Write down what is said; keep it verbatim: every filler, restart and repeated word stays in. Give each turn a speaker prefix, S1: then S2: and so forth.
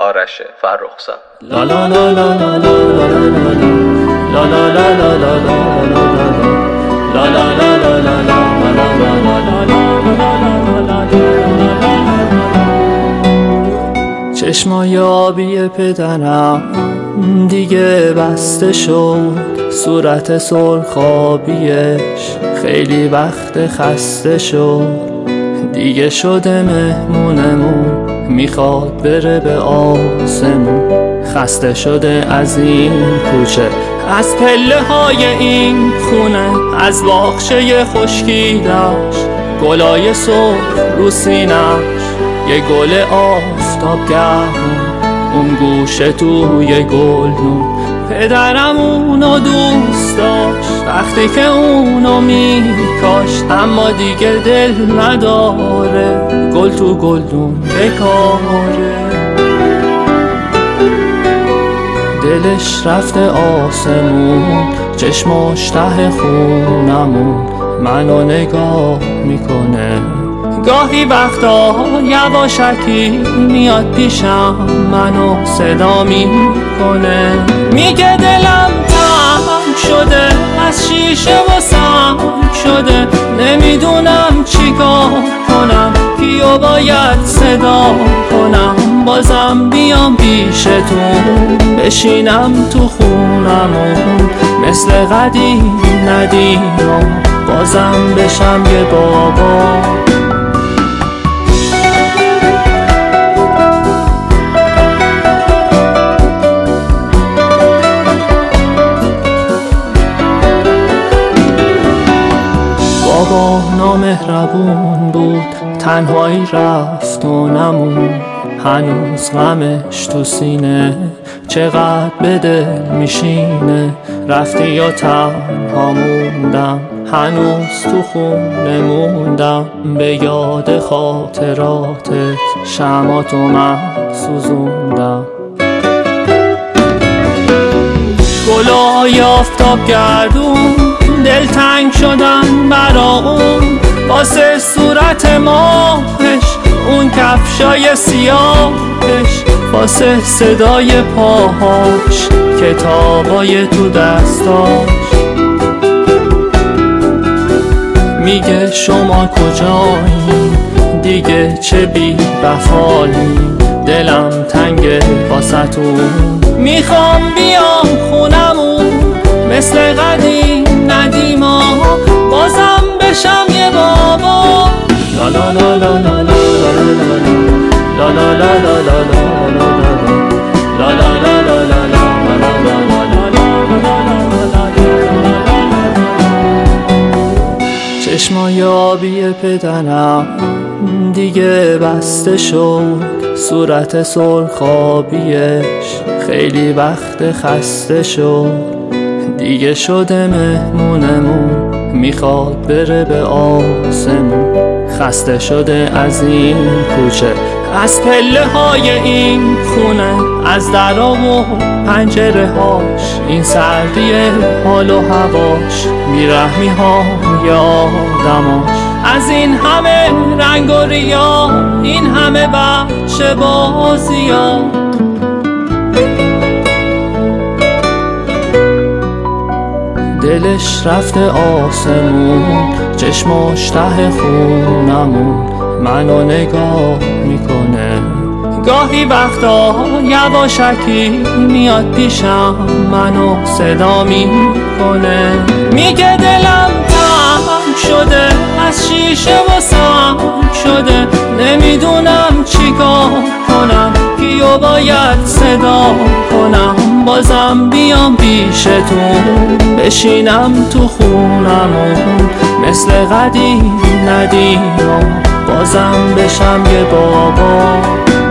S1: آرش فرخزاد.
S2: لا لا لا لا لا لا لا لا لا لا لا لا لا لا لا لا. چشمای آبی پدرم دیگه بسته شد، صورت سرخابیش خیلی وقت خسته شد. دیگه شده مهمونمون، میخواد بره به آسمون. خسته شده از این کوچه، از پله های این خونه، از باغچه خشکیدش، گلای سرخ رو سینش، یه گل آفتابگرم اون گوشه توی گلدون. پدرم اونو دوست داشت وقتی که اونو میکاشت، اما دیگه دل نداره، گل تو گلدون بکاره. دلش رفته آسمون، چشماش ته خونمون، منو نگاه میکنه. گاهی وقتا یواشکی میاد پیشم، منو صدا میکنه. میگه دلم تنگ شده، از شیشه و سنگ شده، نمیدونم چیکار کنم، کیو باید صدا کنم. بازم بیام پیشتون، بشینم تو خونمون، مثل قدیم ندیمم، بازم بشم یه بابا. بابا نامهربون بود، تنهایی رفت و نمون. هنوز غمش تو سینه، چقدر به دل میشینه. رفتی یا تنها موندم، هنوز تو خونه موندم. به یاد خاطراتت شمعاتو من سوزوندم. گلای آفتاب گردون، دلتنگ شدن برا اون، واسه صورت ماهش، اون کفشای سیاهش، واسه صدای پاهاش، کتابای تو دستاش. میگه شما کجایین دیگه، چه بی وفایین، دلم تنگه واسه‌تون. میخوام بیام خونمون، مثل قدیم ندیما، بازم بشم یه بابا. لا لا لا لا لا لا لا لا لا لا لا لا لا. چشمای آبی پدرم دیگه بسته شد، صورت سرخابیش خیلی وقت خسته شد. دیگه شده مهمونمون، میخواد بره به آسمون. خسته شده از این کوچه، از پله های این خونه، از درا و پنجره هاش، این سردی حال و هواش، بیرحمی های آدماش. از این همه رنگ و ریا، این همه بچه بازی ها، دلش رفته آسمون، چشماش ته خونمون، منو نگاه میکنه. گاهی وقتا یواشکی میاد پیشم، منو صدا میکنه. میگه دلم تنگ شده، از شیشه و سنگ شده، نمیدونم چیکار کنم، کیو باید صدا کنم. بازم بیام پیشتون، بشینم تو خونمون، مثل قدیم ندیمم، بازم بشم یه بابا.